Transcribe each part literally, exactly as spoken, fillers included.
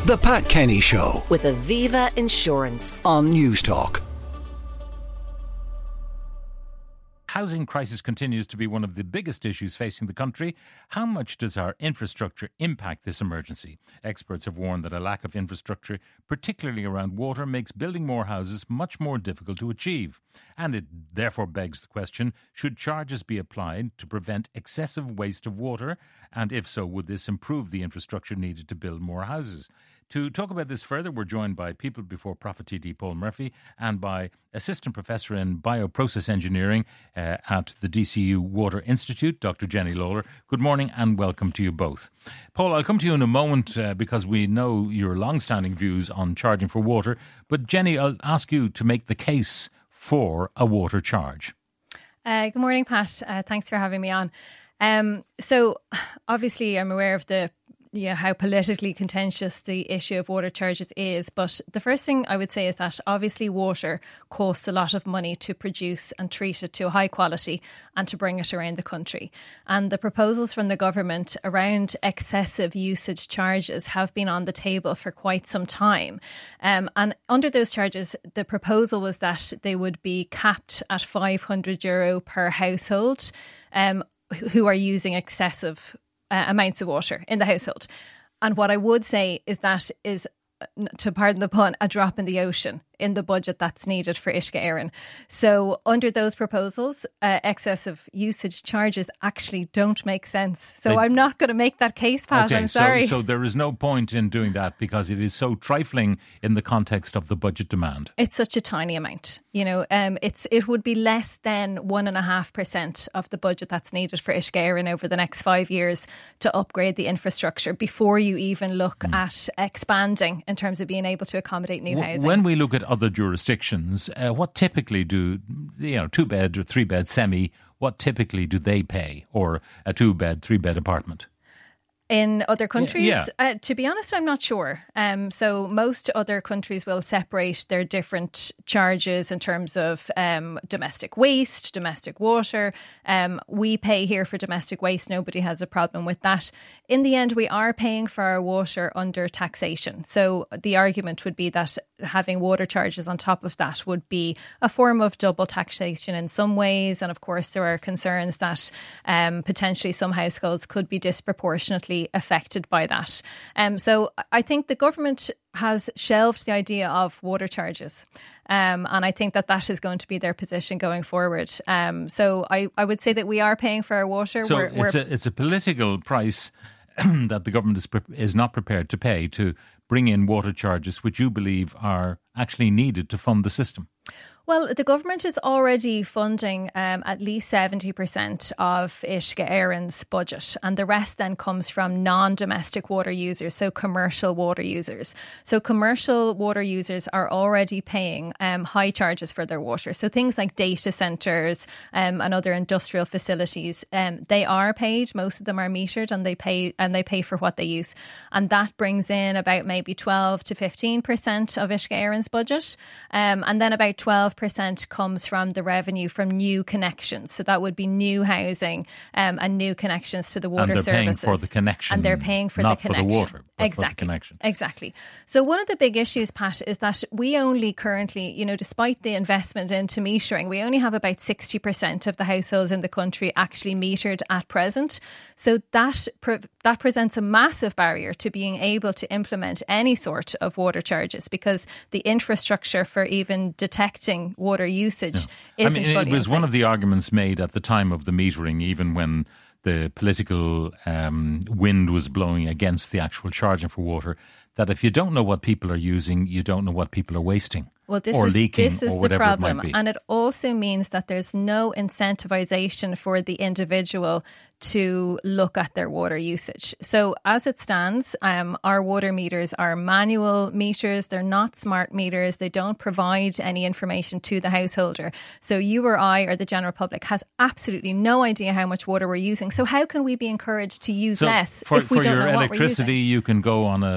The Pat Kenny Show with Aviva Insurance on Newstalk. Housing crisis continues to be one of the biggest issues facing the country. How much does our infrastructure impact this emergency? Experts have warned that a lack of infrastructure, particularly around water, makes building more houses much more difficult to achieve. And it therefore begs the question, should charges be applied to prevent excessive waste of water? And if so, would this improve the infrastructure needed to build more houses? To talk about this further, we're joined by People Before Profit T D Paul Murphy and by Assistant Professor in Bioprocess Engineering uh, at the D C U Water Institute, Doctor Jenny Lawler. Good morning and welcome to you both. Paul, I'll come to you in a moment uh, because we know your long-standing views on charging for water. But Jenny, I'll ask you to make the case for a water charge. Uh, good morning, Pat. Uh, thanks for having me on. Um, so obviously I'm aware of the Yeah, how politically contentious the issue of water charges is. But the first thing I would say is that obviously water costs a lot of money to produce and treat it to a high quality and to bring it around the country. And the proposals from the government around excessive usage charges have been on the table for quite some time. Um, and under those charges, the proposal was that they would be capped at five hundred euro per household um, who are using excessive Uh, amounts of water in the household. And what I would say is that is, to pardon the pun, a drop in the ocean in the budget that's needed for Uisce Éireann. So under those proposals, uh, excessive usage charges actually don't make sense. So they, I'm not going to make that case, Pat. Okay, I'm sorry. So, so there is no point in doing that because it is so trifling in the context of the budget demand. It's such a tiny amount. You know, um, it's it would be less than one and a half percent of the budget that's needed for Uisce Éireann over the next five years to upgrade the infrastructure before you even look mm. at expanding in terms of being able to accommodate new w- housing. When we look at other jurisdictions, uh, what typically do, you know, two bed or three bed semi, what typically do they pay, or a two bed, three bed apartment? In other countries? Yeah. Uh, to be honest, I'm not sure. Um, so most other countries will separate their different charges in terms of um, domestic waste, domestic water. Um, we pay here for domestic waste. Nobody has a problem with that. In the end, we are paying for our water under taxation. So the argument would be that having water charges on top of that would be a form of double taxation in some ways. And of course, there are concerns that um, potentially some households could be disproportionately affected by that. Um, so I think the government has shelved the idea of water charges. Um, and I think that that is going to be their position going forward. Um, so I, I would say that we are paying for our water. So we're, it's, we're a, it's a political price that the government is, pre- is not prepared to pay to bring in water charges, which you believe are actually needed to fund the system. Well, the government is already funding um, at least seventy percent of Uisce Éireann's budget, and the rest then comes from non-domestic water users, so commercial water users. So commercial water users are already paying um, high charges for their water. So things like data centres um, and other industrial facilities, um, they are paid. Most of them are metered, and they pay and they pay for what they use, and that brings in about maybe twelve to fifteen percent of Uisce Éireann's budget, um, and then about twelve percent comes from the revenue from new connections. So that would be new housing um, and new connections to the water services. And they're services. paying for the connection. And they're paying for not the connection. for the water, but exactly. for the connection. Exactly. So one of the big issues, Pat, is that we only currently, you know, despite the investment into metering, we only have about sixty percent of the households in the country actually metered at present. So that pre- that presents a massive barrier to being able to implement any sort of water charges, because the infrastructure for even detecting water usage yeah. isn't I mean, fully it was in one of place. the arguments made at the time of the metering, even when the political um, wind was blowing against the actual charging for water, that if you don't know what people are using, you don't know what people are wasting. Well, this or is, leaking this is or the whatever problem. it might be. And it also means that there's no incentivization for the individual to look at their water usage. So as it stands, um, our water meters are manual meters. They're not smart meters. They don't provide any information to the householder. So you or I or the general public has absolutely no idea how much water we're using. So how can we be encouraged to use so less for, if we for don't your know what we're electricity, using? you can go on a smart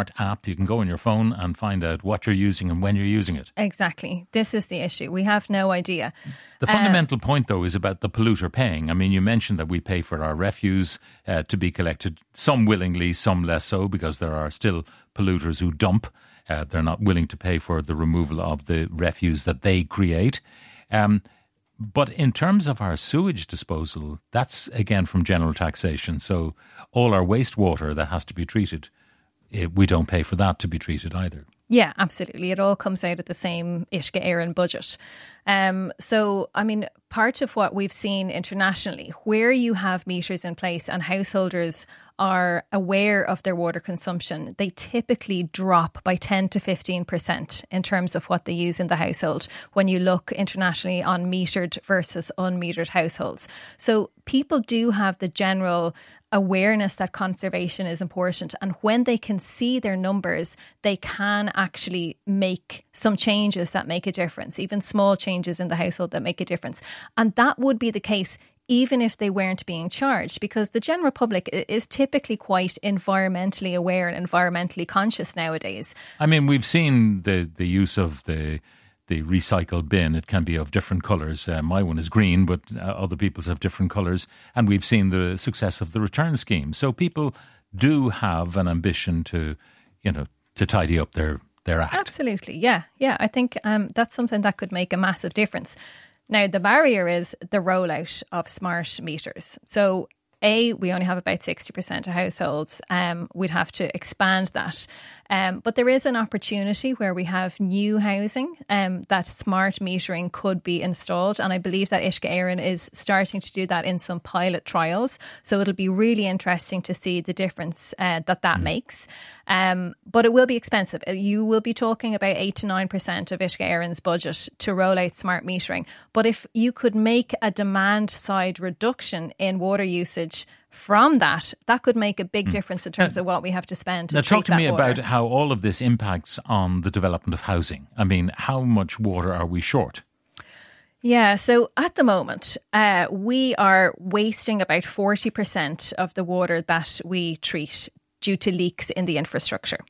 smart app. You can go on your phone and find out what you're using and when you're using it. Exactly. This is the issue. We have no idea. The fundamental uh, point, though, is about the polluter paying. I mean, you mentioned that we pay for our refuse uh, to be collected, some willingly, some less so, because there are still polluters who dump. Uh, they're not willing to pay for the removal of the refuse that they create. Um, but in terms of our sewage disposal, that's again from general taxation. So all our wastewater that has to be treated, it, we don't pay for that to be treated either. Yeah, absolutely. It all comes out of the same Uisce Éireann budget. Um, so, I mean, part of what we've seen internationally, where you have meters in place and householders are aware of their water consumption, they typically drop by ten to fifteen percent in terms of what they use in the household when you look internationally on metered versus unmetered households. So people do have the general awareness that conservation is important, and when they can see their numbers, they can actually make some changes that make a difference, even small changes in the household that make a difference. And that would be the case even if they weren't being charged, because the general public is typically quite environmentally aware and environmentally conscious nowadays. I mean, we've seen the, the use of the the recycled bin. It can be of different colours. Uh, my one is green, but uh, other people's have different colours. And we've seen the success of the return scheme. So people do have an ambition to, you know, to tidy up their, their act. Absolutely, yeah. Yeah, I think um, that's something that could make a massive difference. Now, the barrier is the rollout of smart meters. So, A, we only have about sixty percent of households. Um, we'd have to expand that. Um, but there is an opportunity where we have new housing um, that smart metering could be installed. And I believe that Uisce Éireann is starting to do that in some pilot trials. So it'll be really interesting to see the difference uh, that that mm. makes. Um, but it will be expensive. You will be talking about eight to nine percent of Uisce Éireann's budget to roll out smart metering. But if you could make a demand side reduction in water usage from that, that could make a big difference in terms uh, of what we have to spend to now treat talk to that me water. about how all of this impacts on the development of housing. I mean, how much water are we short? Yeah, so at the moment, uh, we are wasting about forty percent of the water that we treat due to leaks in the infrastructure.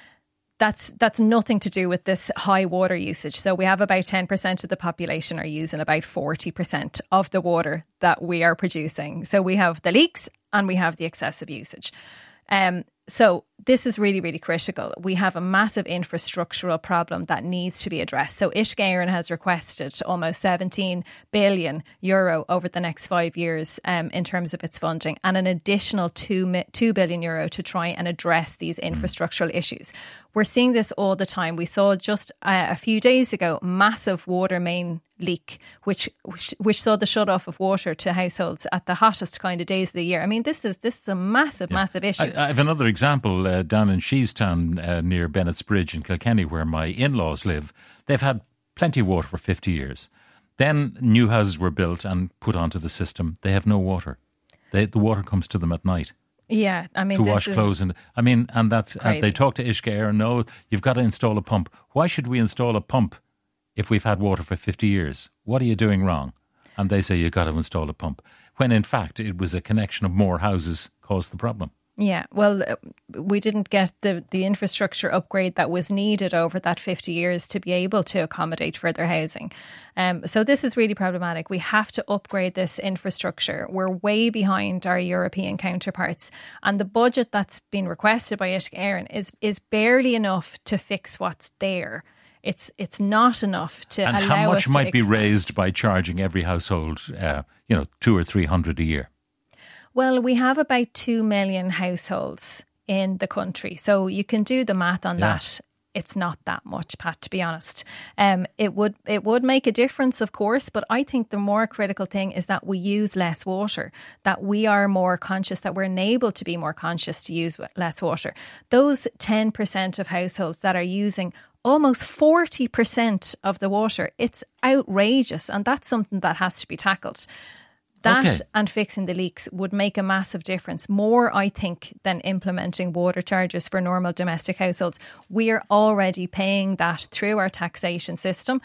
That's that's nothing to do with this high water usage. So we have about ten percent of the population are using about forty percent of the water that we are producing. So we have the leaks and we have the excessive usage. Um, so this is really, really critical. We have a massive infrastructural problem that needs to be addressed. So Uisce Éireann has requested almost seventeen billion euro over the next five years um, in terms of its funding, and an additional two, two billion euro to try and address these infrastructural issues. We're seeing this all the time. We saw just uh, a few days ago, massive water main leak, which, which which saw the shut off of water to households at the hottest kind of days of the year. I mean, this is this is a massive, yeah. massive issue. I, I have another example uh, down in Sheestown uh, near Bennett's Bridge in Kilkenny, where my in-laws live. They've had plenty of water for fifty years. Then new houses were built and put onto the system. They have no water. They, the water comes to them at night. Yeah, I mean, to this wash is clothes, and I mean, and that's crazy. Uh, they talk to Uisce Éireann. No, you've got to install a pump. Why should we install a pump if we've had water for fifty years? What are you doing wrong? And they say you've got to install a pump, when in fact it was a connection of more houses caused the problem. Yeah, well, we didn't get the, the infrastructure upgrade that was needed over that fifty years to be able to accommodate further housing. Um, so this is really problematic. We have to upgrade this infrastructure. We're way behind our European counterparts. And the budget that's been requested by Uisce Éireann is, is barely enough to fix what's there. It's it's not enough to and allow us to And how much might be expand. raised by charging every household, uh, you know, two or three hundred a year? Well, we have about two million households in the country. So you can do the math on yeah. that. It's not that much, Pat, to be honest. Um, it would it would make a difference, of course, but I think the more critical thing is that we use less water, that we are more conscious, that we're enabled to be more conscious to use less water. Those ten percent of households that are using almost forty percent of the water, it's outrageous, and that's something that has to be tackled. That okay. and fixing the leaks would make a massive difference. More, I think, than implementing water charges for normal domestic households. We are already paying that through our taxation system.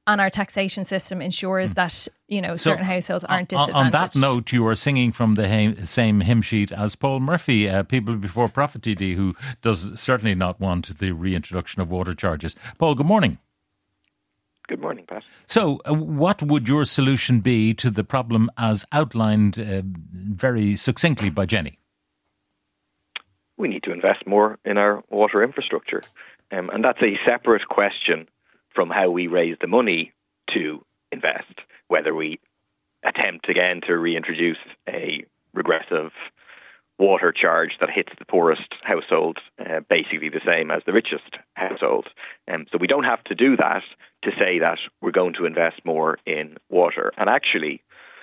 and our taxation system ensures mm. that, you know, certain so, households aren't on, disadvantaged. On that note, you are singing from the ha- same hymn sheet as Paul Murphy, uh, People Before Profit T D, who does certainly not want the reintroduction of water charges. Paul, good morning. Good morning, Pat. So uh, what would your solution be to the problem as outlined uh, very succinctly by Jenny? We need to invest more in our water infrastructure. Um, and that's a separate question from how we raise the money to invest, whether we attempt again to reintroduce a regressive water charge that hits the poorest household uh, basically the same as the richest household. Um, so we don't have to do that to say that we're going to invest more in water. And actually,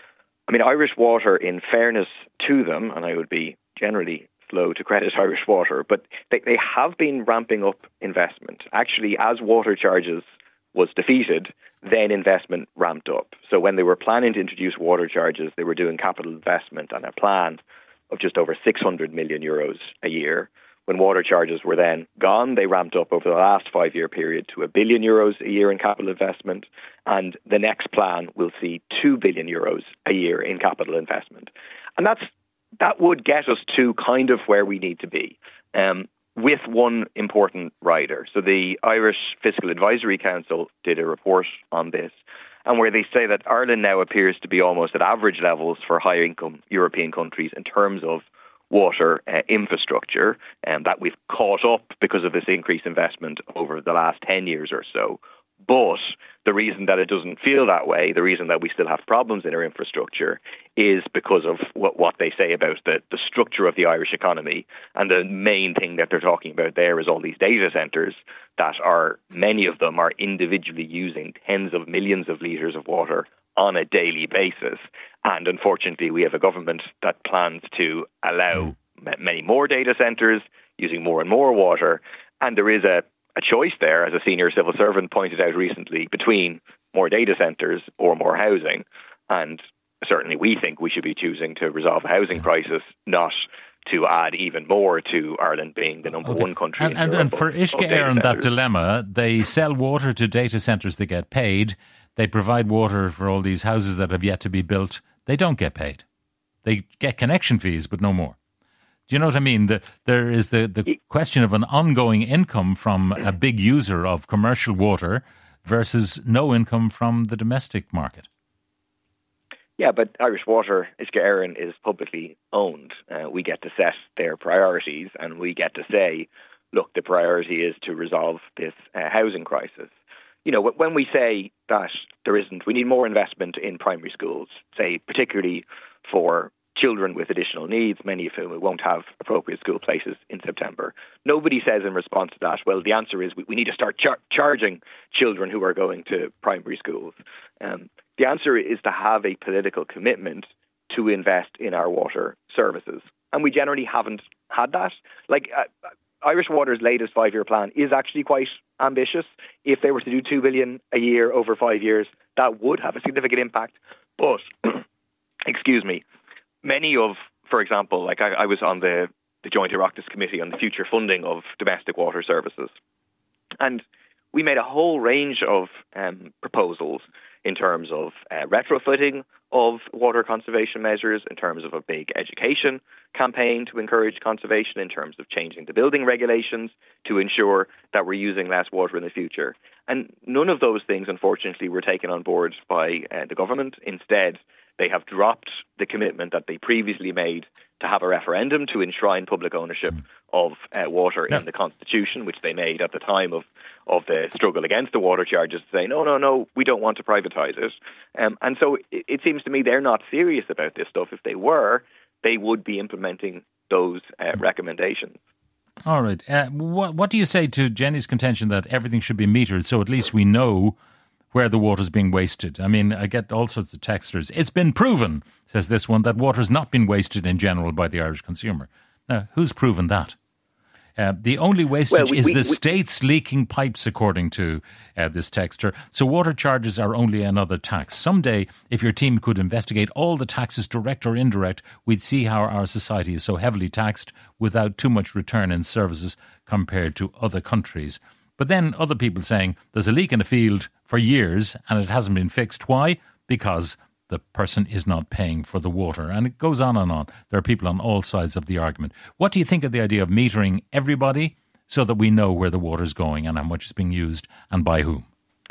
I mean, Irish Water, in fairness to them, and I would be generally slow to credit Irish Water, but they, they have been ramping up investment. Actually, as water charges was defeated, then investment ramped up. So when they were planning to introduce water charges, they were doing capital investment and a plan of just over six hundred million euros a year. When water charges were then gone, they ramped up over the last five-year period to a billion euros a year in capital investment. And the next plan will see two billion euros a year in capital investment. And that's that would get us to kind of where we need to be, um, with one important rider. So the Irish Fiscal Advisory Council did a report on this, and where they say that Ireland now appears to be almost at average levels for high-income European countries in terms of water uh, infrastructure, and that we've caught up because of this increased investment over the last ten years or so. But the reason that it doesn't feel that way, the reason that we still have problems in our infrastructure, is because of what, what they say about the, the structure of the Irish economy. And the main thing that they're talking about there is all these data centres that are, many of them are individually using tens of millions of litres of water on a daily basis. And unfortunately, we have a government that plans to allow m- many more data centres using more and more water. And there is a A choice there, as a senior civil servant pointed out recently, between more data centres or more housing. And certainly we think we should be choosing to resolve the housing crisis, not to add even more to Ireland being the number okay. one country and, in and, Europe. And for Uisce Éireann, that dilemma, they sell water to data centres, they get paid. They provide water for all these houses that have yet to be built. They don't get paid. They get connection fees, but no more. Do you know what I mean? The, there is the, the question of an ongoing income from a big user of commercial water versus no income from the domestic market. Yeah, but Irish Water, Uisce Éireann, is publicly owned. Uh, we get to set their priorities, and we get to say, look, the priority is to resolve this uh, housing crisis. You know, when we say that there isn't, we need more investment in primary schools, say particularly for children with additional needs, many of whom won't have appropriate school places in September. Nobody says in response to that, well, the answer is we, we need to start char- charging children who are going to primary schools. Um, the answer is to have a political commitment to invest in our water services. And we generally haven't had that. Like uh, Irish Water's latest five-year plan is actually quite ambitious. If they were to do two billion dollars a year over five years, that would have a significant impact. But, excuse me, many of, for example, like I, I was on the, the Joint Oireachtas Committee on the future funding of domestic water services. And we made a whole range of um, proposals in terms of uh, retrofitting of water conservation measures, in terms of a big education campaign to encourage conservation, in terms of changing the building regulations to ensure that we're using less water in the future. And none of those things, unfortunately, were taken on board by uh, the government. Instead, they have dropped the commitment that they previously made to have a referendum to enshrine public ownership of uh, water no. in the Constitution, which they made at the time of, of the struggle against the water charges, to say, no, no, no, we don't want to privatise it. Um, and so it, it seems to me they're not serious about this stuff. If they were, they would be implementing those uh, recommendations. All right. Uh, what, what do you say to Jenny's contention that everything should be metered, so at least we know where the water's being wasted? I mean, I get all sorts of texters. It's been proven, says this one, that water's not been wasted in general by the Irish consumer. Now, who's proven that? Uh, the only wastage well, we, is we, the we, state's leaking pipes, according to uh, this texter. So water charges are only another tax. Someday, if your team could investigate all the taxes, direct or indirect, we'd see how our society is so heavily taxed without too much return in services compared to other countries. But then other people saying there's a leak in a field for years and it hasn't been fixed. Why? Because the person is not paying for the water. And it goes on and on. There are people on all sides of the argument. What do you think of the idea of metering everybody so that we know where the water's going and how much is being used and by whom?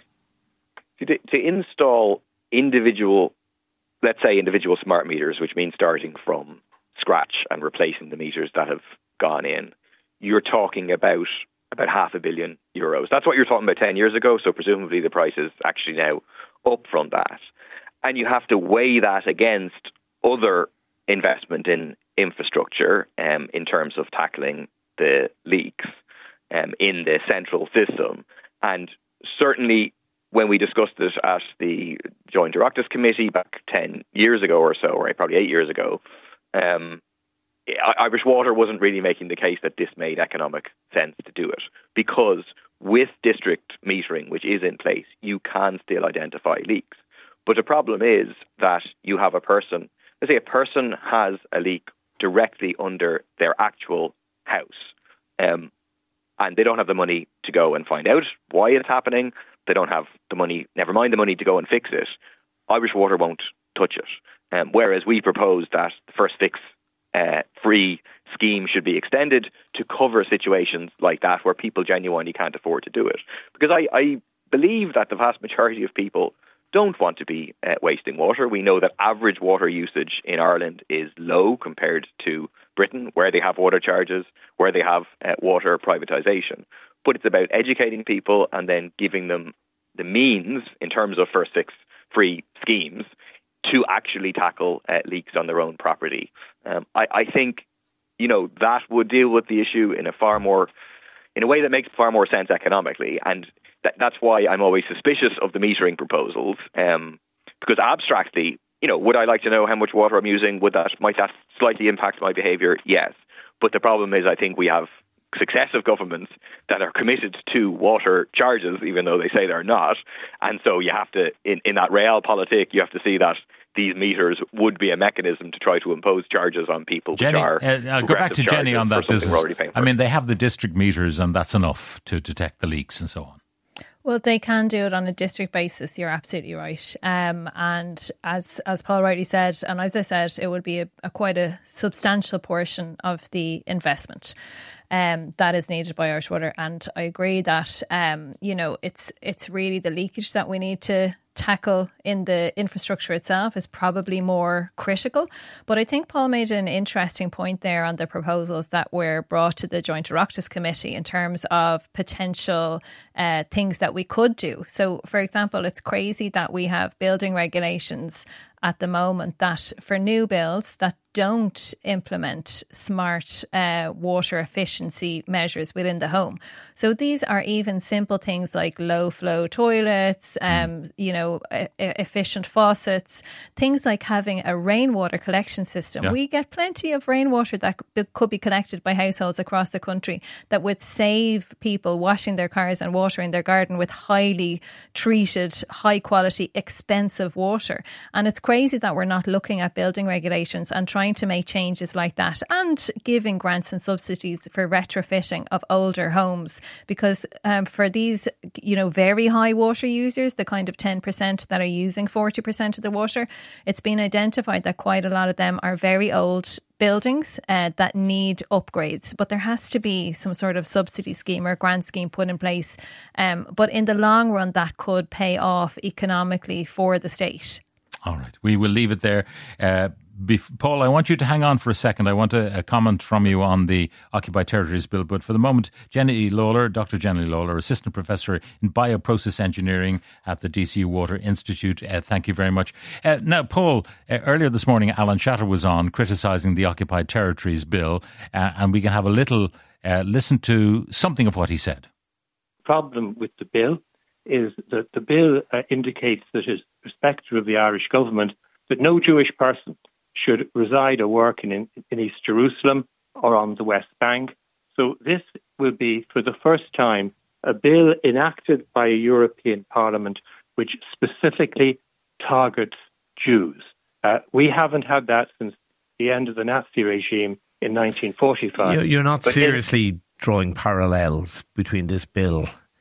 To, to install individual, let's say individual smart meters, which means starting from scratch and replacing the meters that have gone in, you're talking about about half a billion euros. That's what you're talking about ten years ago, so presumably the price is actually now up from that. And you have to weigh that against other investment in infrastructure um, in terms of tackling the leaks um, in the central system. And certainly when we discussed it at the Joint Oireachtas Committee back ten years ago or so, right, probably eight years ago, um, Irish Water wasn't really making the case that this made economic sense to do it, because with district metering, which is in place, you can still identify leaks. But the problem is that you have a person, let's say a person has a leak directly under their actual house, um, and they don't have the money to go and find out why it's happening. They don't have the money, never mind the money to go and fix it. Irish Water won't touch it. Um, whereas we propose that the first fix Uh, free scheme should be extended to cover situations like that where people genuinely can't afford to do it. Because I, I believe that the vast majority of people don't want to be uh, wasting water. We know that average water usage in Ireland is low compared to Britain, where they have water charges, where they have uh, water privatisation. But it's about educating people and then giving them the means in terms of first fix free schemes to actually tackle uh, leaks on their own property. Um, I, I think, you know, that would deal with the issue in a far more, in a way that makes far more sense economically. And that, that's why I'm always suspicious of the metering proposals, um, because abstractly, you know, would I like to know how much water I'm using? Would that, might that slightly impact my behaviour? Yes. But the problem is, I think we have successive governments that are committed to water charges, even though they say they're not. And so you have to, in, in that realpolitik, you have to see that these meters would be a mechanism to try to impose charges on people. Jenny, which are uh, I'll go back to Jenny on that business. I mean, they have the district meters and that's enough to detect the leaks and so on. Well, they can do it on a district basis. You're absolutely right. Um, and as as Paul rightly said, and as I said, it would be a, a quite a substantial portion of the investment um, that is needed by Irish Water. And I agree that um, you know it's it's really the leakage that we need to tackle in the infrastructure itself is probably more critical. But I think Paul made an interesting point there on the proposals that were brought to the Joint Oireachtas Committee in terms of potential uh, things that we could do. So, for example, it's crazy that we have building regulations at the moment that for new builds that don't implement smart uh, water efficiency measures within the home. So these are even simple things like low flow toilets, um, mm. you know, e- efficient faucets, things like having a rainwater collection system. Yeah. We get plenty of rainwater that could be collected by households across the country that would save people washing their cars and watering their garden with highly treated, high quality, expensive water. And it's crazy that we're not looking at building regulations and trying to make changes like that and giving grants and subsidies for retrofitting of older homes, because um, for these, you know, very high water users, the kind of ten percent that are using forty percent of the water, it's been identified that quite a lot of them are very old buildings uh, that need upgrades, but there has to be some sort of subsidy scheme or grant scheme put in place. Um, but in the long run, that could pay off economically for the state. All right, we will leave it there. Uh, bef- Paul, I want you to hang on for a second. I want a, a comment from you on the Occupied Territories Bill. But for the moment, Jenny Lawler, Doctor Jenny Lawler, Assistant Professor in Bioprocess Engineering at the D C U Water Institute. Uh, thank you very much. Uh, now, Paul, uh, earlier this morning, Alan Shatter was on criticising the Occupied Territories Bill, uh, and we can have a little uh, listen to something of what he said. Problem with the bill is that the bill uh, indicates that it's respective of the Irish government that no Jewish person should reside or work in, in East Jerusalem or on the West Bank. So this will be, for the first time, a bill enacted by a European Parliament which specifically targets Jews. Uh, we haven't had that since the end of the Nazi regime in nineteen forty-five. You're not but seriously in- drawing parallels between this bill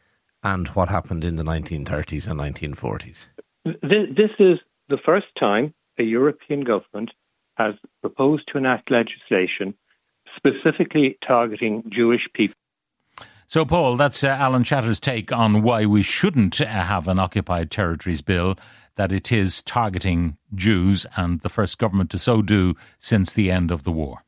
and what happened in the nineteen thirties and nineteen forties? This is the first time a European government has proposed to enact legislation specifically targeting Jewish people. So, Paul, that's uh, Alan Chatter's take on why we shouldn't uh, have an Occupied Territories Bill, that it is targeting Jews and the first government to so do since the end of the war.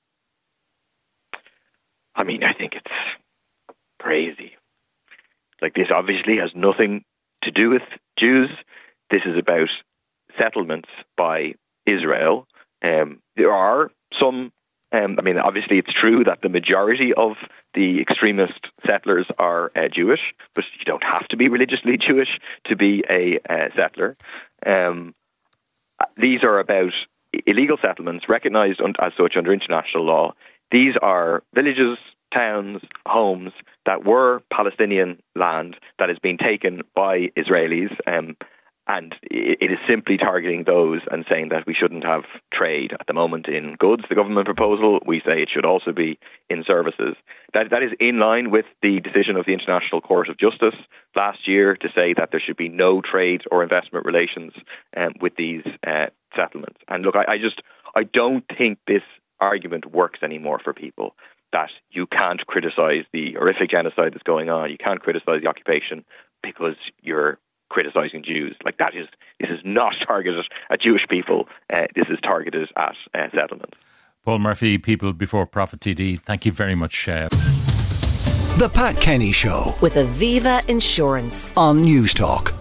I mean, I think it's crazy. Like, this obviously has nothing to do with Jews. This is about settlements by Israel. Um, there are some, um, I mean, obviously it's true that the majority of the extremist settlers are uh, Jewish, but you don't have to be religiously Jewish to be a uh, settler. Um, these are about illegal settlements recognised as such under international law. These are villages, towns, homes that were Palestinian land that has been taken by Israelis, um, and it is simply targeting those and saying that we shouldn't have trade at the moment in goods, the government proposal. We say it should also be in services. That that is in line with the decision of the International Court of Justice last year to say that there should be no trade or investment relations um, with these uh, settlements. And look, I, I just I don't think this argument works anymore for people, that you can't criticise the horrific genocide that's going on, you can't criticise the occupation because you're criticising Jews. Like, that is, this is not targeted at Jewish people, uh, this is targeted at uh, settlements. Paul Murphy, People Before Profit T D, thank you very much. Uh... The Pat Kenny Show with Aviva Insurance on News Talk.